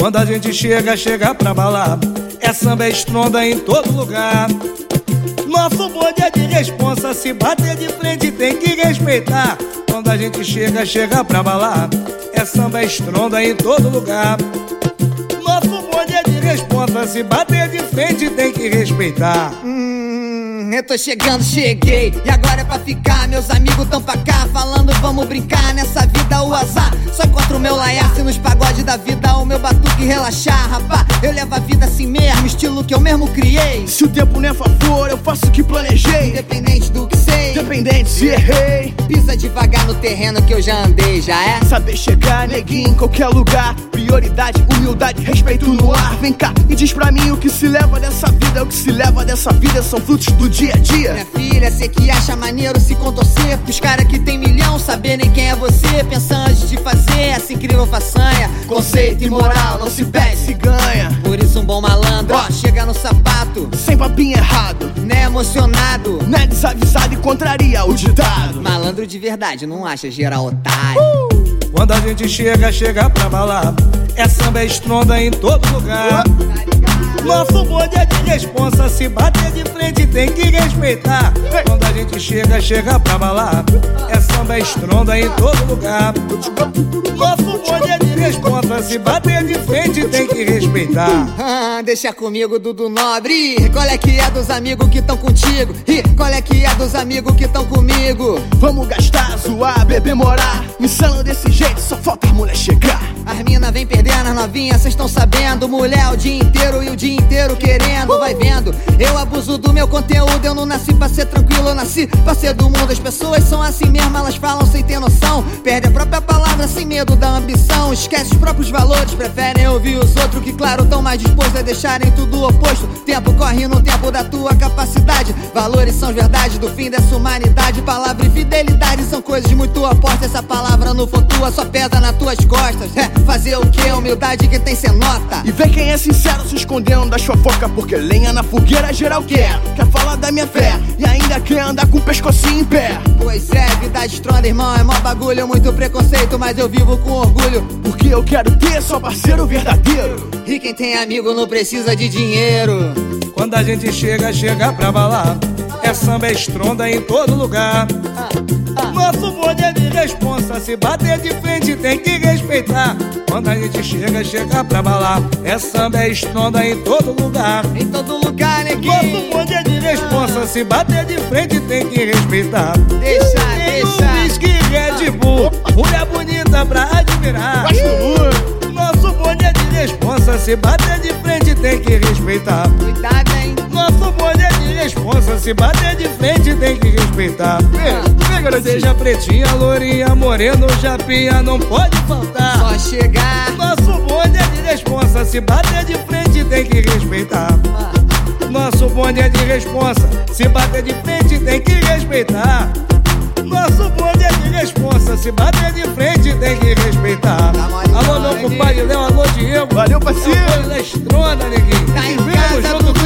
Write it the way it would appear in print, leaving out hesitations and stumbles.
Quando a gente chega pra balar, é samba, é estronda em todo lugar. Nosso bonde é de responsa, se bater de frente tem que respeitar. Quando a gente chega pra balar, é samba, é estronda em todo lugar. Nosso bonde é de responsa, se bater de frente tem que respeitar. Eu tô chegando, cheguei, e agora é pra ficar. Meus amigos tão pra cá, falando vamos brincar. Nessa vida o azar só encontro o meu laiaço nos pagodes da vida, o meu batuque relaxar. Rapá, eu levo a vida assim mesmo, estilo que eu mesmo criei. Se o tempo não é a favor, eu faço o que planejei. Independente do que sei, independente se errei. Pisa devagar no terreno que eu já andei, já é? Saber chegar, neguinho, em qualquer lugar. Prioridade, humildade, respeito no ar. Vem cá e diz pra mim o que se leva dessa vida. O que se leva dessa vida são frutos do dia a dia. Minha filha, cê que acha maneiro se contorcer pros caras que tem milhão saberem quem é você. Pensa antes de fazer essa incrível façanha. Conceito e moral não se pede, se ganha. Por isso um bom malandro, ó, chega no sapato sem papinho errado, né, emocionado, né, desavisado e contraria o ditado. Malandro de verdade, não acha geral otário. Quando a gente chega pra balar, é samba, é estronda em todo lugar. Nosso bonde é de responsa, se bater de frente tem que respeitar. Quando a gente chega pra balar, é samba, é estronda em todo lugar. Nosso bonde é de responsa, se bater de frente tem que respeitar. Deixa comigo, Dudu Nobre. Qual é que é dos amigos que tão contigo? E qual é que é dos amigos que tão comigo? Vamos gastar, zoar, beber, morar. Insano desse jeito, só falta a mulher chegar. As mina vem perdendo, as novinhas, cês tão sabendo. Mulher o dia inteiro e o dia inteiro querendo. Vai vendo, eu abuso do meu conteúdo. Eu não nasci pra ser tranquilo, eu nasci pra ser do mundo. As pessoas são assim mesmo, elas falam sem ter noção. Perde a própria palavra sem medo da ambição. Esquece os próprios valores, preferem ouvir os outros, que claro, tão mais dispostos a deixarem tudo oposto. Tempo corre no tempo da tua capacidade. Valores são verdade do fim dessa humanidade. Palavra e fidelidade são coisas muito opostas. Essa palavra não for tua, só pesa nas tuas costas. Fazer o que? Humildade que tem cê nota. E vê quem é sincero se escondendo das fofocas, porque lenha na fogueira geral quer. Quer falar da minha fé e ainda quer andar com o pescocinho em pé. Pois é, vida estronda, irmão, é mó bagulho. Muito preconceito, mas eu vivo com orgulho, porque eu quero ter só parceiro verdadeiro. E quem tem amigo não precisa de dinheiro. Quando a gente chega pra balar, é samba, é estronda em todo lugar. Nosso bonde é de responsa, se bater de frente tem que respeitar. Quando a gente chega pra balar, é samba, é estronda em todo lugar. Em todo lugar, neguinho. Nosso bonde é de responsa, se bater de frente tem que respeitar. Deixa. Whisky Red Bull, mulher bonita pra admirar. Nosso bonde é de responsa, se bater de frente tem que respeitar. Cuidado, hein. Nosso bonde é de responsa, se bater de frente tem que respeitar. Seja pretinha, lourinha, moreno, japinha, não pode faltar. Só chegar. Nosso bonde é de responsa, se bater de frente tem que respeitar. Nosso bonde é de responsa, se bater de frente tem que respeitar. Nosso bonde é de responsa, se bater de frente tem que respeitar. Alô, meu compadre Léo, alô, Diego. Valeu, parceiro. É o da estronda, neguinho. Tá em casa,